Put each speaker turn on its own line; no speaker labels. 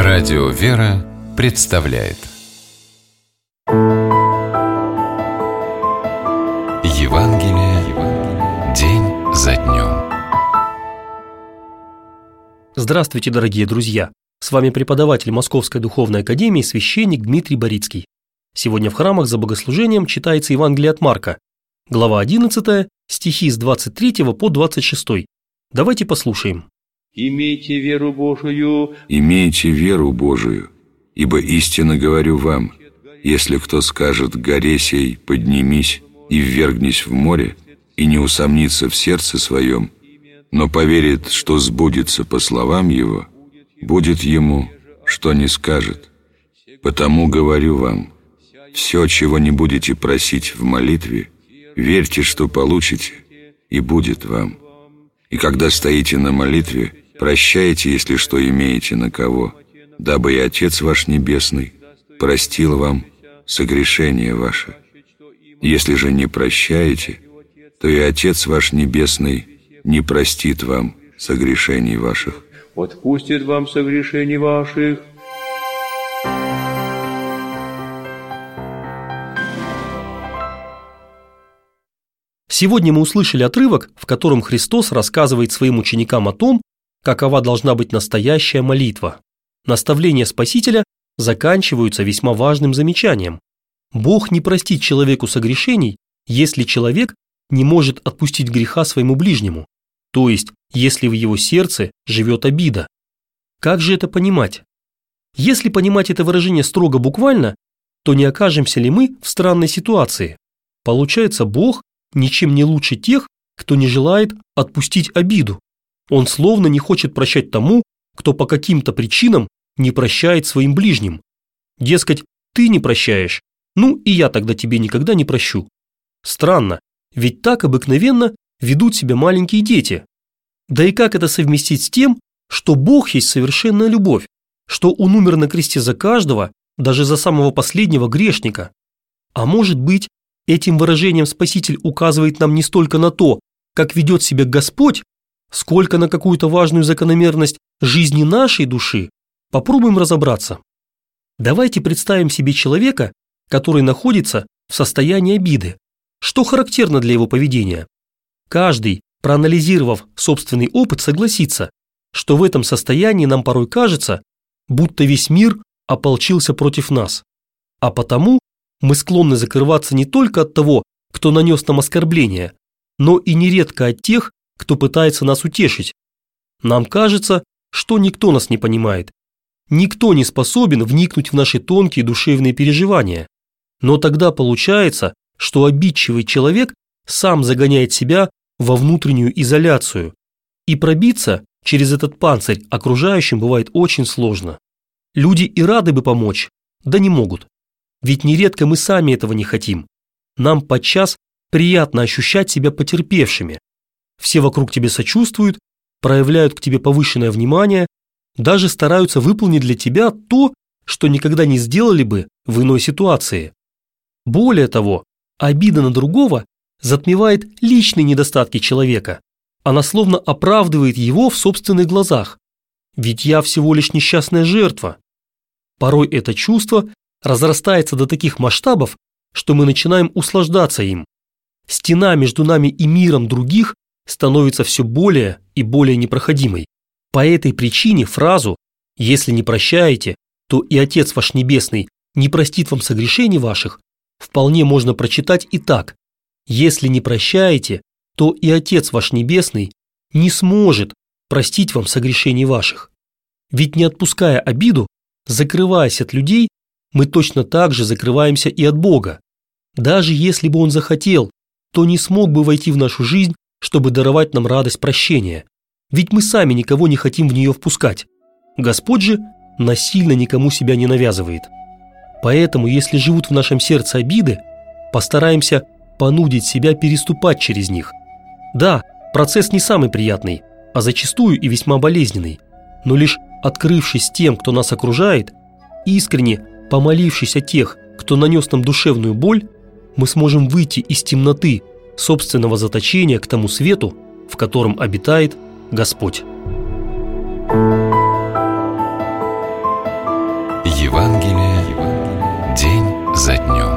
Радио «Вера» представляет Евангелие день за днем.
Здравствуйте, дорогие друзья! С вами преподаватель Московской Духовной Академии священник Дмитрий Борицкий. Сегодня в храмах за богослужением читается Евангелие от Марка, глава 11, стихи с 23 по 26. Давайте послушаем.
«Имейте веру Божию,
ибо истинно говорю вам, если кто скажет горе сей, поднимись и ввергнись в море, и не усомнится в сердце своем, но поверит, что сбудется по словам его, будет ему, что не скажет. Потому говорю вам, все, чего не будете просить в молитве, верьте, что получите, и будет вам. И когда стоите на молитве, прощайте, если что имеете на кого, дабы и Отец ваш Небесный простил вам согрешения ваши. Если же не прощаете, то и Отец ваш Небесный не простит вам согрешений ваших».
отпустит вам согрешений ваших.
Сегодня мы услышали отрывок, в котором Христос рассказывает своим ученикам о том, какова должна быть настоящая молитва. Наставления Спасителя заканчиваются весьма важным замечанием. Бог не простит человеку согрешений, если человек не может отпустить греха своему ближнему, то есть если в его сердце живет обида. Как же это понимать? Если понимать это выражение строго буквально, то не окажемся ли мы в странной ситуации? Получается, Бог ничем не лучше тех, кто не желает отпустить обиду. Он словно не хочет прощать тому, кто по каким-то причинам не прощает своим ближним. Дескать, ты не прощаешь, ну и я тогда тебе никогда не прощу. Странно, ведь так обыкновенно ведут себя маленькие дети. Да и как это совместить с тем, что Бог есть совершенная любовь, что Он умер на кресте за каждого, даже за самого последнего грешника? А может быть, этим выражением Спаситель указывает нам не столько на то, как ведет себя Господь, сколько на какую-то важную закономерность жизни нашей души? Попробуем разобраться. Давайте представим себе человека, который находится в состоянии обиды. Что характерно для его поведения? Каждый, проанализировав собственный опыт, согласится, что в этом состоянии нам порой кажется, будто весь мир ополчился против нас. А потому мы склонны закрываться не только от того, кто нанес нам оскорбление, но и нередко от тех, кто пытается нас утешить. Нам кажется, что никто нас не понимает. Никто не способен вникнуть в наши тонкие душевные переживания. Но тогда получается, что обидчивый человек сам загоняет себя во внутреннюю изоляцию. И пробиться через этот панцирь окружающим бывает очень сложно. Люди и рады бы помочь, да не могут. Ведь нередко мы сами этого не хотим. Нам подчас приятно ощущать себя потерпевшими. Все вокруг тебе сочувствуют, проявляют к тебе повышенное внимание, даже стараются выполнить для тебя то, что никогда не сделали бы в иной ситуации. Более того, обида на другого затмевает личные недостатки человека. Она словно оправдывает его в собственных глазах. Ведь я всего лишь несчастная жертва. Порой это чувство разрастается до таких масштабов, что мы начинаем услаждаться им. Стена между нами и миром других становится все более и более непроходимой. По этой причине фразу «если не прощаете, то и Отец ваш Небесный не простит вам согрешений ваших» вполне можно прочитать и так: «если не прощаете, то и Отец ваш Небесный не сможет простить вам согрешений ваших». Ведь не отпуская обиду, закрываясь от людей, мы точно так же закрываемся и от Бога. Даже если бы Он захотел, то не смог бы войти в нашу жизнь, чтобы даровать нам радость прощения. Ведь мы сами никого не хотим в нее впускать. Господь же насильно никому себя не навязывает. Поэтому, если живут в нашем сердце обиды, постараемся понудить себя переступать через них. Да, процесс не самый приятный, а зачастую и весьма болезненный. Но лишь открывшись тем, кто нас окружает, искренне помолившись о тех, кто нанес нам душевную боль, мы сможем выйти из темноты собственного заточения к тому свету, в котором обитает Господь.
за днем.